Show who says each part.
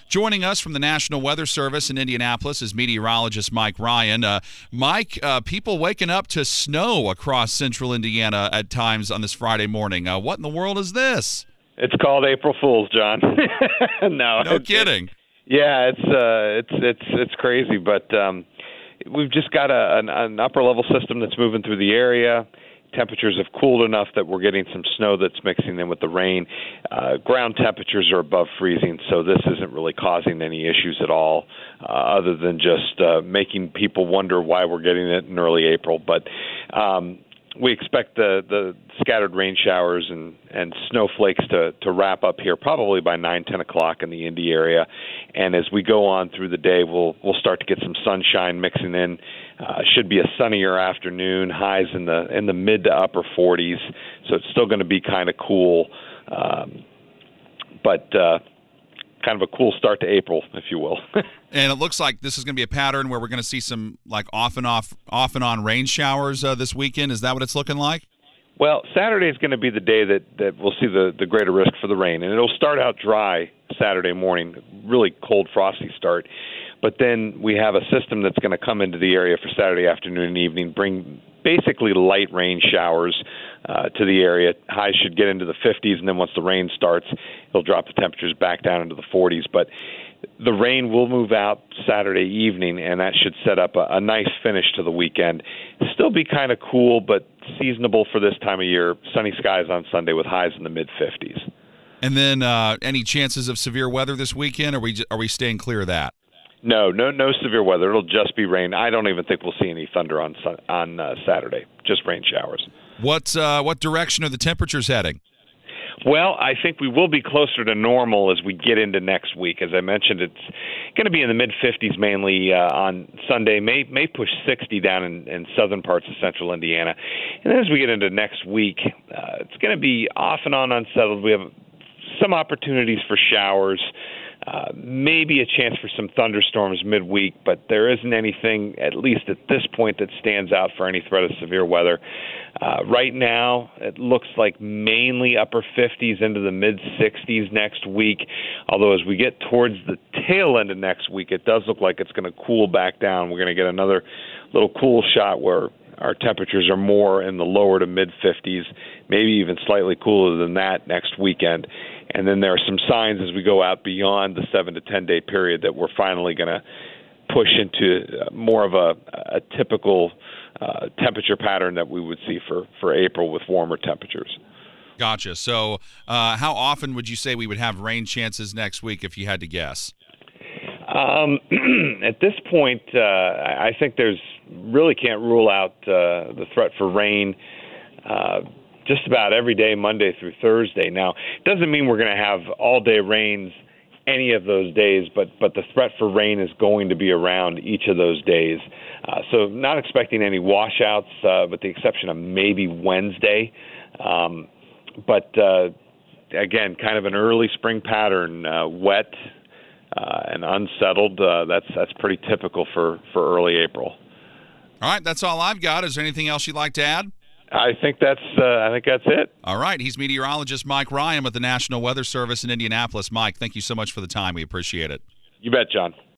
Speaker 1: Joining us from the National Weather Service in Indianapolis is meteorologist Mike Ryan. Mike, people waking up to snow across central Indiana at times on this Friday morning. What in the world is this?
Speaker 2: It's called April Fool's, John.
Speaker 1: No kidding.
Speaker 2: It's crazy, but we've just got an upper level system that's moving through the area. Temperatures have cooled enough that we're getting some snow that's mixing in with the rain. Ground temperatures are above freezing, so this isn't really causing any issues at all, other than just making people wonder why we're getting it in early April. But we expect the scattered rain showers and snowflakes to wrap up here probably by 9-10 o'clock in the Indy area. And as we go on through the day, we'll start to get some sunshine mixing in. Should be a sunnier afternoon, highs in the mid to upper 40s, so it's still going to be kind of cool, but kind of a cool start to April, if you will.
Speaker 1: And it looks like this is going to be a pattern where we're going to see some like off and on rain showers this weekend. Is that what it's looking like?
Speaker 2: Well, Saturday is going to be the day that we'll see the greater risk for the rain, and it'll start out dry Saturday morning, really cold, frosty start. But then we have a system that's going to come into the area for Saturday afternoon and evening, bring basically light rain showers to the area. Highs should get into the 50s, and then once the rain starts, it'll drop the temperatures back down into the 40s. But the rain will move out Saturday evening, and that should set up a nice finish to the weekend. Still be kind of cool, but seasonable for this time of year. Sunny skies on Sunday with highs in the mid-50s.
Speaker 1: And then any chances of severe weather this weekend? Or are we staying clear of that?
Speaker 2: No severe weather. It'll just be rain. I don't even think we'll see any thunder on Saturday. Just rain showers.
Speaker 1: What direction are the temperatures heading?
Speaker 2: Well, I think we will be closer to normal as we get into next week. As I mentioned, it's going to be in the mid-50s mainly on Sunday. May push 60 down in southern parts of central Indiana. And then as we get into next week, it's going to be off and on unsettled. We have some opportunities for showers. Maybe a chance for some thunderstorms midweek, but there isn't anything, at least at this point, that stands out for any threat of severe weather. Right now, it looks like mainly upper 50s into the mid-60s next week, although as we get towards the tail end of next week, it does look like it's going to cool back down. We're going to get another little cool shot where our temperatures are more in the lower to mid-50s, maybe even slightly cooler than that next weekend. And then there are some signs as we go out beyond the 7 to 10 day period that we're finally going to push into more of a typical temperature pattern that we would see for April with warmer temperatures.
Speaker 1: Gotcha. So how often would you say we would have rain chances next week if you had to guess?
Speaker 2: At this point, I think there's really can't rule out the threat for rain just about every day, Monday through Thursday. Now, it doesn't mean we're going to have all-day rains any of those days, but the threat for rain is going to be around each of those days. So not expecting any washouts, with the exception of maybe Wednesday. But again, kind of an early spring pattern, wet and unsettled. That's pretty typical for early April.
Speaker 1: All right, that's all I've got. Is there anything else you'd like to add?
Speaker 2: I think that's it.
Speaker 1: All right. He's meteorologist Mike Ryan with the National Weather Service in Indianapolis. Mike, thank you so much for the time. We appreciate it.
Speaker 2: You bet, John.